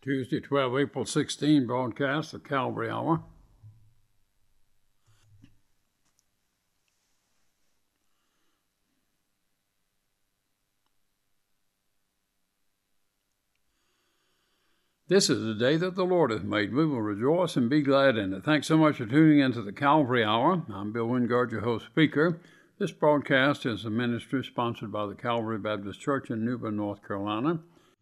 Tuesday, 12 April 16 broadcast, the Calvary Hour. This is the day that the Lord hath made. We will rejoice and be glad in it. Thanks so much for tuning into the Calvary Hour. I'm Bill Wingard, your host speaker. This broadcast is a ministry sponsored by the Calvary Baptist Church in New Bern, North Carolina.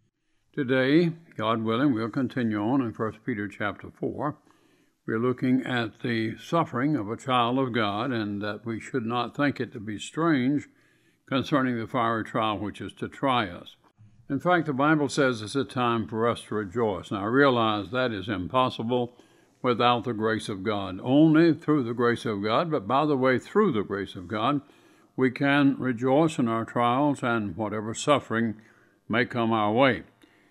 Today, God willing, we'll continue on in 1 Peter chapter 4. We're looking at the suffering of a child of God, and that we should not think it to be strange concerning the fiery trial which is to try us. In fact, the Bible says it's a time for us to rejoice. Now, I realize that is impossible without the grace of God. Only through the grace of God, but by the way, through the grace of God, we can rejoice in our trials and whatever suffering may come our way.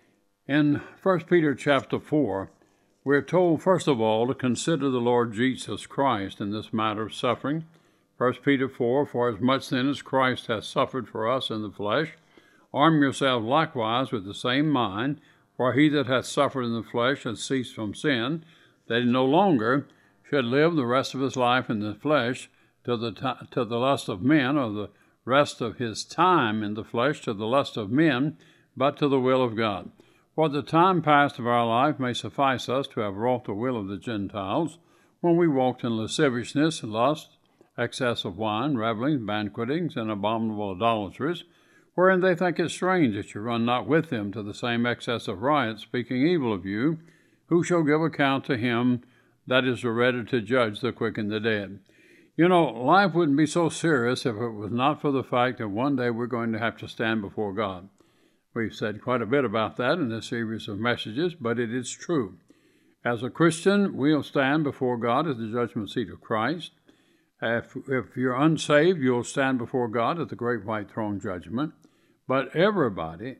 In 1 Peter chapter 4, we're told, first of all, to consider the Lord Jesus Christ in this matter of suffering. 1 Peter 4, for as much then as Christ hath suffered for us in the flesh, arm yourselves likewise with the same mind, for he that hath suffered in the flesh hath ceased from sin, that he no longer should live the rest of his life in the flesh to the lust of men, or the rest of his time in the flesh to the lust of men, but to the will of God. For the time past of our life may suffice us to have wrought the will of the Gentiles, when we walked in lasciviousness, lust, excess of wine, revellings, banquetings, and abominable idolatries, wherein they think it strange that you run not with them to the same excess of riot, speaking evil of you, who shall give account to him that is ready to judge the quick and the dead. You know, life wouldn't be so serious if it was not for the fact that one day we're going to have to stand before God. We've said quite a bit about that in this series of messages, but it is true. As a Christian, we'll stand before God at the judgment seat of Christ. If you're unsaved, you'll stand before God at the great white throne judgment. But everybody,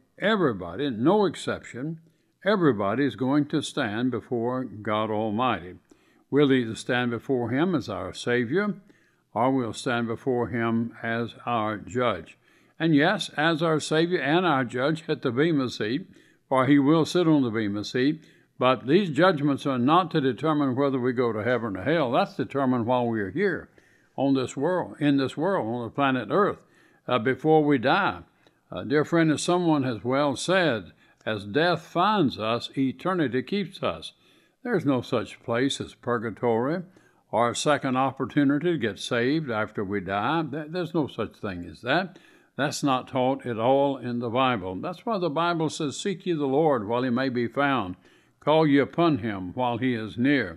no exception, everybody is going to stand before God Almighty. We'll either stand before Him as our Savior, or we'll stand before Him as our Judge. And yes, as our Savior and our Judge at the Bema seat, for He will sit on the Bema seat, but these judgments are not to determine whether we go to heaven or hell. That's determined while we are here on this world, on the planet Earth, before we die. Dear friend, as someone has well said, as death finds us, eternity keeps us. There's no such place as purgatory or a second opportunity to get saved after we die. There's no such thing as that. That's not taught at all in the Bible. That's why the Bible says, seek ye the Lord while he may be found. Call ye upon him while he is near.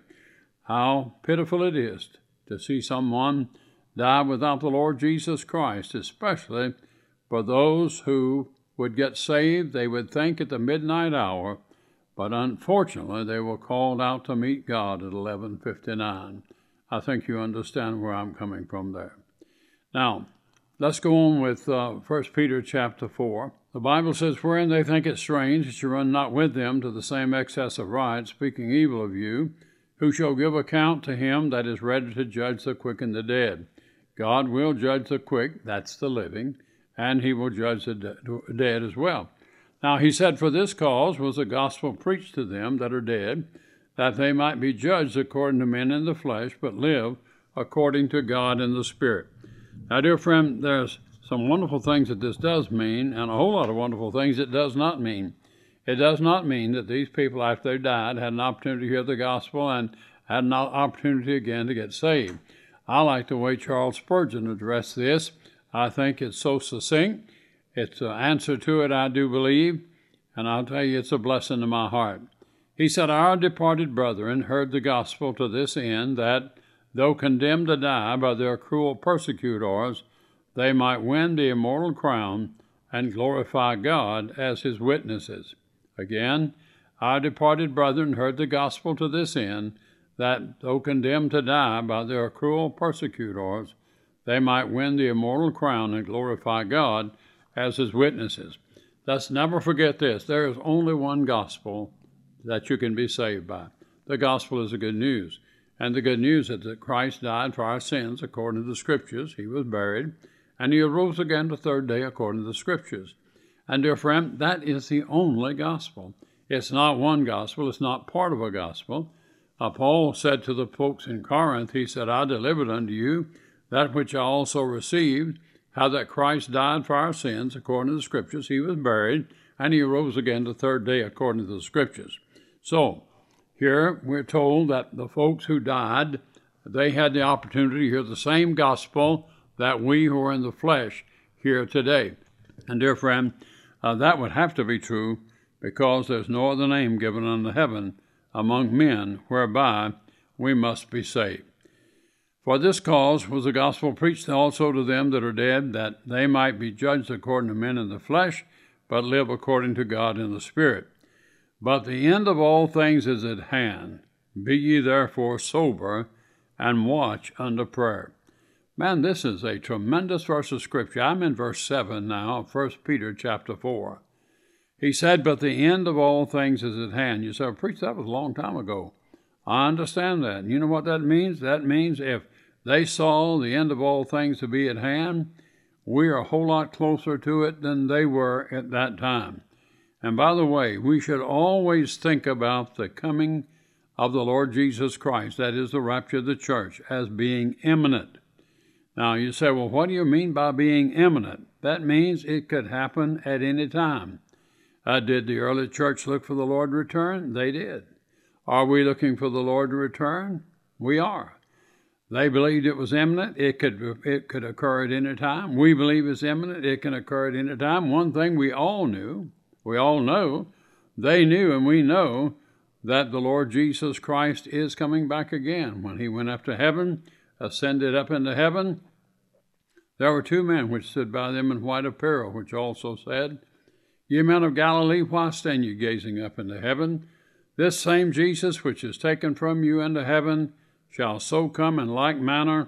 How pitiful it is to see someone die without the Lord Jesus Christ, especially for those who would get saved, they would think, at the midnight hour, but unfortunately they were called out to meet God at 11:59. I think you understand where I'm coming from there. Now, let's go on with 1 Peter chapter 4. The Bible says, wherein they think it strange that you run not with them to the same excess of riot, speaking evil of you, who shall give account to him that is ready to judge the quick and the dead. God will judge the quick, that's the living, and he will judge the dead as well. Now he said, for this cause was the gospel preached to them that are dead, that they might be judged according to men in the flesh, but live according to God in the Spirit. Now, dear friend, there's some wonderful things that this does mean, and a whole lot of wonderful things it does not mean. It does not mean that these people, after they died, had an opportunity to hear the gospel and had an opportunity again to get saved. I like the way Charles Spurgeon addressed this. I think it's so succinct. It's an answer to it, I do believe, and I'll tell you, it's a blessing to my heart. He said, our departed brethren heard the gospel to this end, that, though condemned to die by their cruel persecutors, they might win the immortal crown and glorify God as his witnesses. Again, our departed brethren heard the gospel to this end, that, though condemned to die by their cruel persecutors, they might win the immortal crown and glorify God as his witnesses. Let's never forget this. There is only one gospel that you can be saved by. The gospel is the good news. And the good news is that Christ died for our sins according to the Scriptures. He was buried, and he arose again the third day according to the Scriptures. And, dear friend, that is the only gospel. It's not one gospel. It's not part of a gospel. Paul said to the folks in Corinth, he said, I delivered unto you that which I also received, how that Christ died for our sins according to the Scriptures. He was buried, and he arose again the third day according to the Scriptures. So here we're told that the folks who died, they had the opportunity to hear the same gospel that we who are in the flesh hear today. And dear friend, that would have to be true, because there's no other name given under heaven among men whereby we must be saved. For this cause was the gospel preached also to them that are dead, that they might be judged according to men in the flesh, but live according to God in the Spirit. But the end of all things is at hand. Be ye therefore sober, and watch unto prayer. Man, this is a tremendous verse of Scripture. I'm in verse 7 now, 1 Peter chapter 4. He said, but the end of all things is at hand. You say, preach, that was a long time ago. I understand that. And you know what that means? That means if they saw the end of all things to be at hand, we are a whole lot closer to it than they were at that time. And by the way, we should always think about the coming of the Lord Jesus Christ, that is the rapture of the church, as being imminent. Now you say, well, what do you mean by being imminent? That means it could happen at any time. Did the early church look for the Lord to return? They did. Are we looking for the Lord to return? We are. They believed it was imminent. It could occur at any time. We believe it's imminent. It can occur at any time. One thing we all know, they knew and we know, that the Lord Jesus Christ is coming back again. When he went up to heaven, ascended up into heaven, there were two men which stood by them in white apparel, which also said, Ye men of Galilee, why stand ye gazing up into heaven? This same Jesus which is taken from you into heaven shall so come in like manner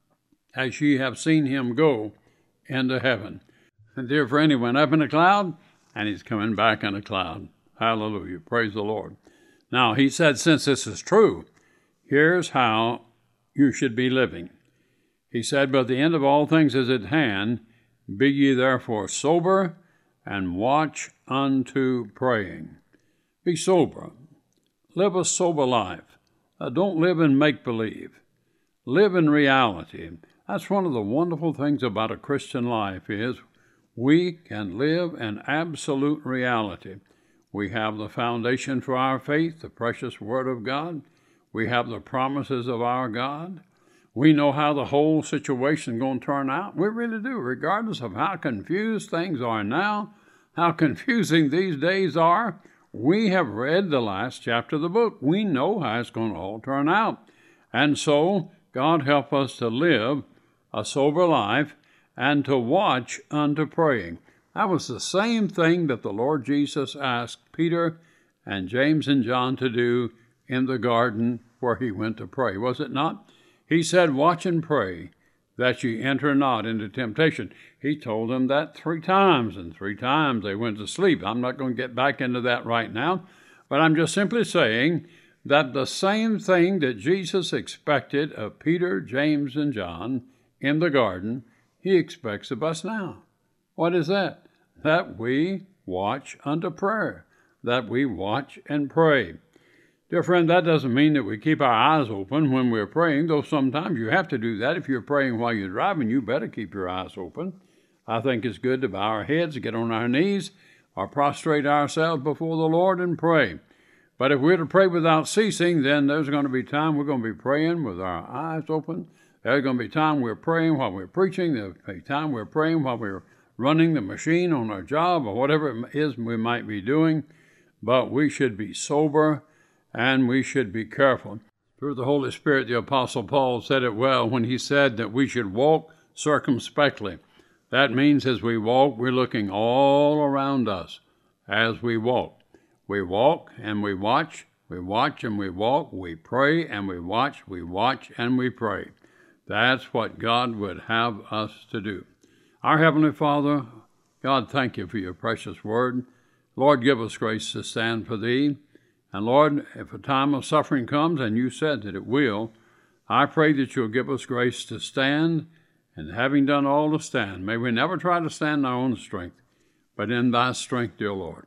as ye have seen him go into heaven. And dear friend, he went up in a cloud, and he's coming back in a cloud. Hallelujah. Praise the Lord. Now, he said, since this is true, here's how you should be living. He said, but the end of all things is at hand. Be ye therefore sober, and watch unto praying. Be sober. Live a sober life. Don't live in make-believe. Live in reality. That's one of the wonderful things about a Christian life is we can live in absolute reality. We have the foundation for our faith, the precious Word of God. We have the promises of our God. We know how the whole situation is going to turn out. We really do, regardless of how confused things are now, how confusing these days are. We have read the last chapter of the book. We know how it's going to all turn out. And so, God help us to live a sober life and to watch unto praying. That was the same thing that the Lord Jesus asked Peter and James and John to do in the garden where he went to pray, was it not? He said, watch and pray that ye enter not into temptation. He told them that 3 times, and 3 times they went to sleep. I'm not going to get back into that right now, but I'm just simply saying that the same thing that Jesus expected of Peter, James, and John in the garden, he expects of us now. What is that? That we watch unto prayer, that we watch and pray. Dear friend, that doesn't mean that we keep our eyes open when we're praying, though sometimes you have to do that. If you're praying while you're driving, you better keep your eyes open. I think it's good to bow our heads, get on our knees, or prostrate ourselves before the Lord and pray. But if we're to pray without ceasing, then there's going to be time we're going to be praying with our eyes open. There's going to be time we're praying while we're preaching. There's going to be time we're praying while we're running the machine on our job or whatever it is we might be doing. But we should be sober and we should be careful. Through the Holy Spirit, the Apostle Paul said it well when he said that we should walk circumspectly. That means as we walk, we're looking all around us as we walk. We walk and we watch and we walk, we pray and we watch and we pray. That's what God would have us to do. Our Heavenly Father, God, thank you for your precious word. Lord, give us grace to stand for thee. And Lord, if a time of suffering comes, and you said that it will, I pray that you'll give us grace to stand, and having done all to stand, may we never try to stand in our own strength, but in thy strength, dear Lord.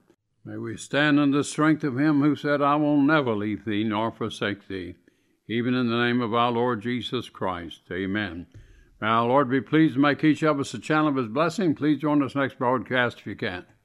May we stand in the strength of him who said, I will never leave thee nor forsake thee, even in the name of our Lord Jesus Christ. Amen. May our Lord be pleased to make each of us a channel of his blessing. Please join us next broadcast if you can.